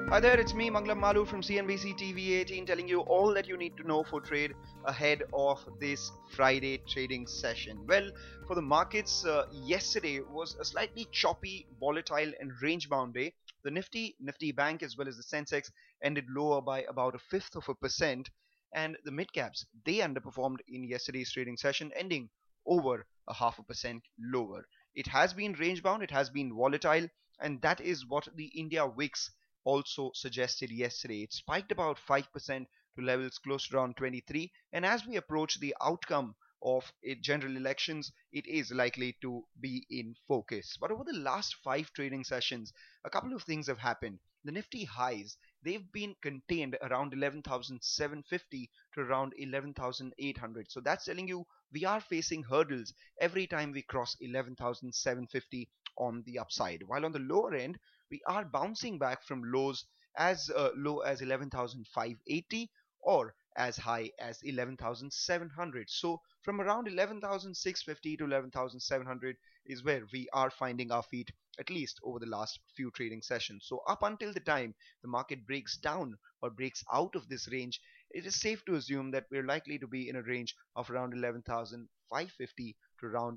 Hi there, it's me, Manglam Malu from CNBC TV 18, telling you all that you need to know for trade ahead of this Friday trading session. Well, for the markets, yesterday was a slightly choppy, volatile, and range bound day. The Nifty Bank, as well as the Sensex, ended lower by about a fifth of a percent, and the mid caps they underperformed in yesterday's trading session, ending over a half a percent lower. It has been range bound, it has been volatile, and that is what the India Wix also suggested yesterday. It spiked about 5% to levels close to around 23. And as we approach the outcome of general elections, it is likely to be in focus. But over the last five trading sessions, a couple of things have happened. The Nifty highs, they've been contained around 11,750 to around 11,800. So that's telling you we are facing hurdles every time we cross 11,750 on the upside. While on the lower end, we are bouncing back from lows as low as 11,580 or as high as 11,700. So from around 11,650 to 11,700 is where we are finding our feet, at least over the last few trading sessions. So up until the time the market breaks down or breaks out of this range, it is safe to assume that we're likely to be in a range of around 11,550 to around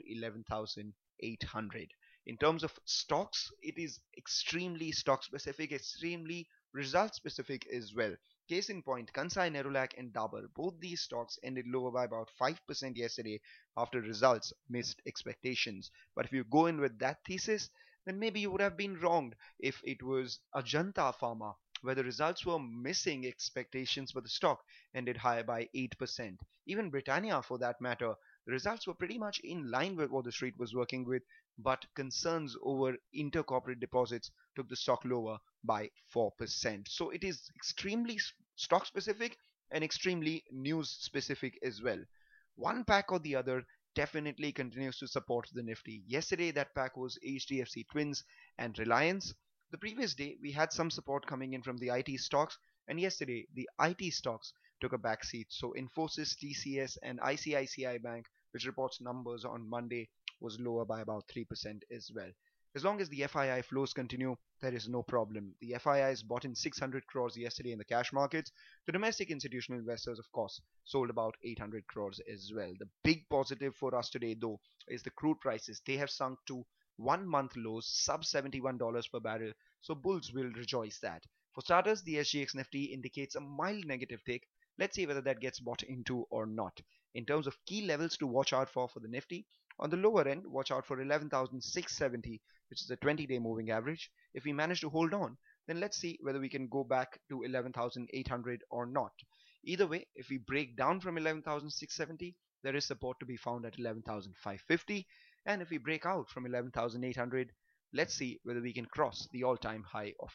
11,800. In terms of stocks, it is extremely stock specific, extremely result specific as well. Case in point, Kansai Nerolac and Dabur, both these stocks ended lower by about 5% yesterday after results missed expectations. But if you go in with that thesis, then maybe you would have been wronged if it was Ajanta Pharma, where the results were missing expectations, but the stock ended higher by 8%. Even Britannia, for that matter, the results were pretty much in line with what the street was working with, but concerns over intercorporate deposits took the stock lower by 4%. So it is extremely stock specific and extremely news specific as well. One pack or the other definitely continues to support the Nifty. Yesterday, that pack was HDFC Twins and Reliance. The previous day, we had some support coming in from the IT stocks, and yesterday, the IT stocks took a backseat. So Infosys, TCS, and ICICI Bank, which reports numbers on Monday, was lower by about 3% as well. As long as the FII flows continue, there is no problem. The FIIs bought in 600 crores yesterday in the cash markets. The domestic institutional investors, of course, sold about 800 crores as well. The big positive for us today, though, is the crude prices. They have sunk to 1 month lows, sub $71 per barrel. So bulls will rejoice that. For starters, the SGX Nifty indicates a mild negative tick. Let's see whether that gets bought into or not. In terms of key levels to watch out for the Nifty, on the lower end, watch out for 11,670, which is a 20-day moving average. If we manage to hold on, then let's see whether we can go back to 11,800 or not. Either way, if we break down from 11,670, there is support to be found at 11,550. And if we break out from 11,800, let's see whether we can cross the all-time high of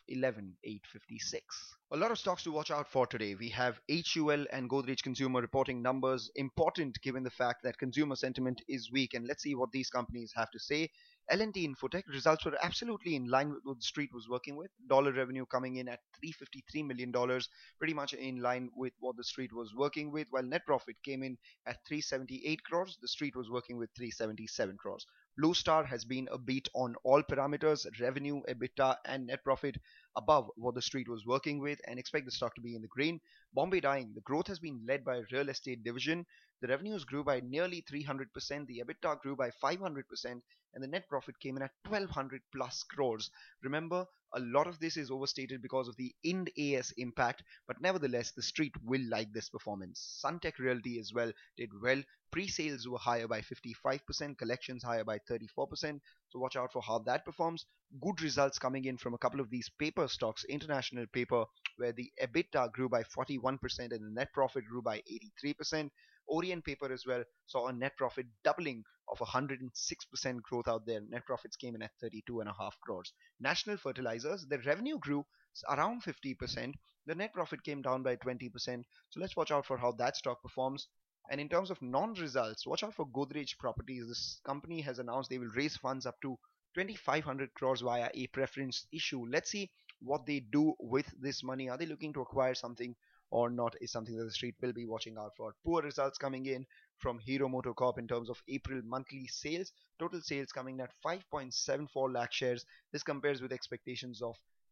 11,856. A lot of stocks to watch out for today. We have HUL and Godrej Consumer reporting numbers, important given the fact that consumer sentiment is weak, and let's see what these companies have to say. L&T Infotech results were absolutely in line with what the street was working with. Dollar revenue coming in at $353 million, pretty much in line with what the street was working with, while net profit came in at 378 crores. The street was working with 377 crores. Blue Star has been a beat on all parameters, revenue, EBITDA, and net profit above what the street was working with, and expect the stock to be in the green. Bombay Dyeing, the growth has been led by real estate division. The revenues grew by nearly 300%, the EBITDA grew by 500%, and the net profit came in at 1200 plus crores. Remember, a lot of this is overstated because of the Ind AS impact, but nevertheless, the street will like this performance. Suntech Realty as well did well. Pre-sales were higher by 55%, collections higher by 34%. So watch out for how that performs. Good results coming in from a couple of these paper stocks, International Paper, where the EBITDA grew by 41% and the net profit grew by 83%. Orient Paper as well saw a net profit doubling of 106% growth out there. Net profits came in at 32.5 crores. National Fertilizers, the revenue grew around 50%. The net profit came down by 20%. So let's watch out for how that stock performs. And in terms of non-results, watch out for Godrej Properties. This company has announced they will raise funds up to 2,500 crores via a preference issue. Let's see what they do with this money. Are they looking to acquire something or not, is something that the street will be watching out for. Poor results coming in from Hero MotoCorp in terms of April monthly sales. Total sales coming in at 5.74 lakh shares. This compares with expectations of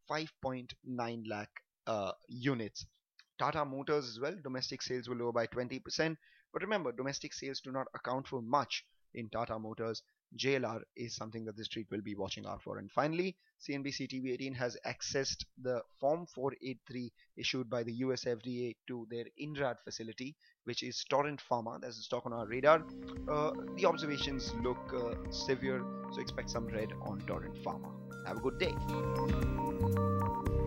5.9 lakh units. Tata Motors as well, domestic sales were lower by 20%. But remember, domestic sales do not account for much in Tata Motors. JLR is something that the street will be watching out for. And finally, CNBC TV18 has accessed the Form 483 issued by the US FDA to their Indrad facility, which is Torrent Pharma. That's the stock on our radar. The observations look severe, so expect some red on Torrent Pharma. Have a good day.